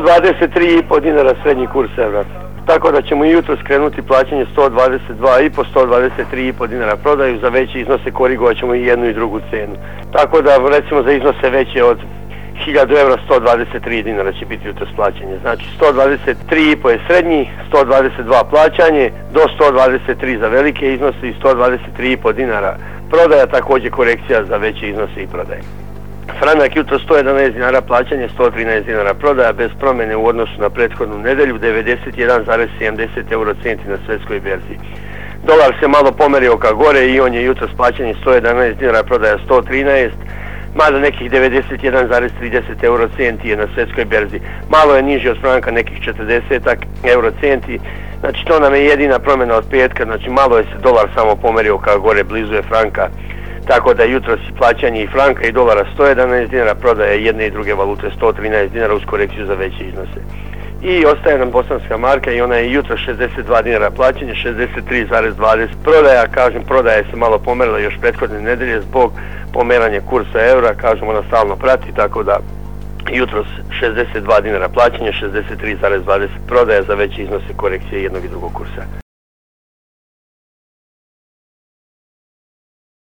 123,5 dinara srednji kurs evra. Tako da ćemo i jutro skrenuti plaćanje 122,5, 123,5 dinara prodaju, za veće iznose korigovat ćemo i jednu i drugu cenu. Tako da recimo za iznose veće od 1000 evra 123 dinara će biti jutros plaćanje. Znači 123,5 je srednji, 122 plaćanje, do 123 za velike iznose i 123,5 dinara prodaja, također korekcija za veće iznose i prodaje. Franak jutro 111 dinara plaćanje, 113 dinara prodaja, bez promjene u odnosu na prethodnu nedelju, 91,70 eurocenti na svjetskoj berzi. Dolar se malo pomerio ka gore i on je jutros plaćanje 111 dinara, prodaja 113, mada nekih 91,30 eurocenti je na svjetskoj berzi. Malo je niži od franka, nekih 40 eurocenti. Znači to nam je jedina promjena od petka, znači malo je se dolar samo pomerio ka gore, blizu je franka. Tako da jutros i plaćanje i franka i dolara 111 dinara, prodaje jedne i druge valute 113 dinara uz korekciju za veće iznose. I ostaje nam bosanska marka i ona je jutro 62 dinara plaćanje, 63,20 prodaja, kažem prodaja se malo pomerila još prethodne nedelje zbog pomeranja kursa eura, kažem ona stalno prati, tako da jutros 62 dinara plaćanje, 63,20 prodaja za veće iznose korekcije jednog i drugog kursa.